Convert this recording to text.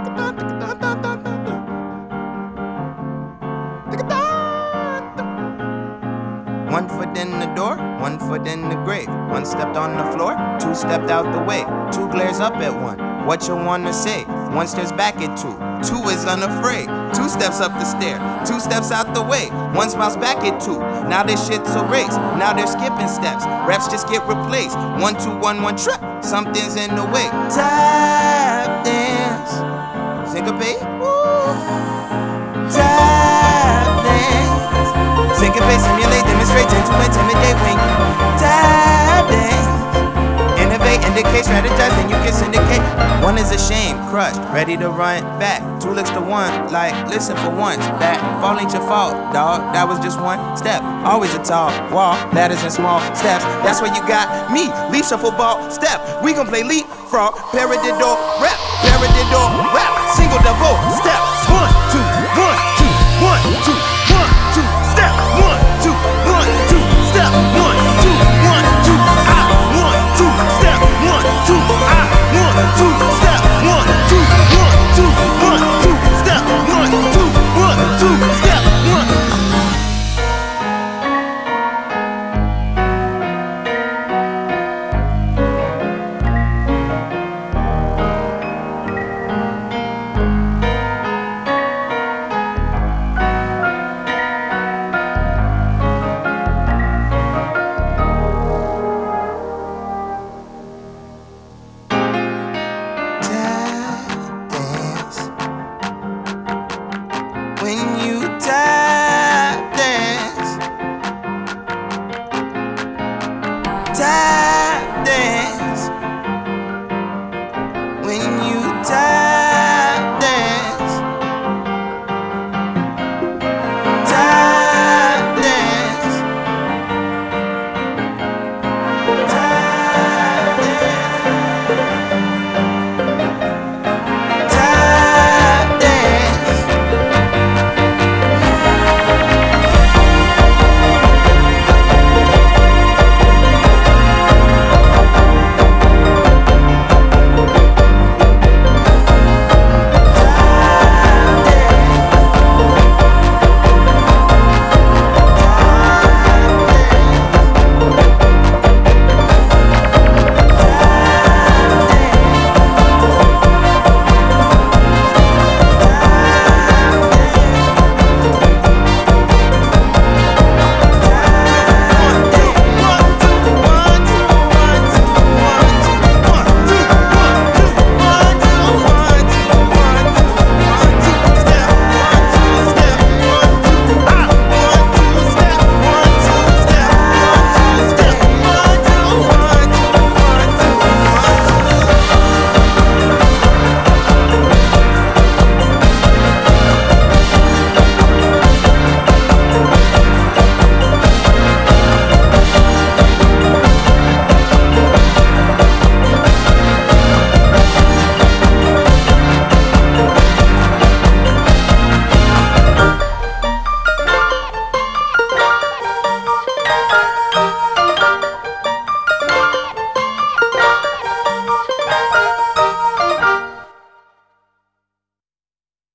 One foot in the door, one foot in the grave. One stepped on the floor, two stepped out the way. Two glares up at one, what you wanna say? One stares back at two, two is unafraid. Two steps up the stair, two steps out the way. One smiles back at two, now this shit's a race. Now they're skipping steps, raps just get replaced. 1, 2, 1, 1 trip, something's in the way. Tap dance, syncopate, woo. Tap dance, syncopate, simulate, demonstrate, tend to intimidate when you tap dance. Innovate, indicate, strategize, then you can syndicate. One is ashamed, crushed, ready to run back. Two looks to one, like, listen for once. That fall ain't your fault, dog. That was just one step. Always a tall wall, ladders and small steps. That's where you got me. Leap shuffle ball, step. We gon' play leapfrog, paradiddle, rap, paradiddle, rap. Single double, step. 1, 2, 1, 2, 1, 2.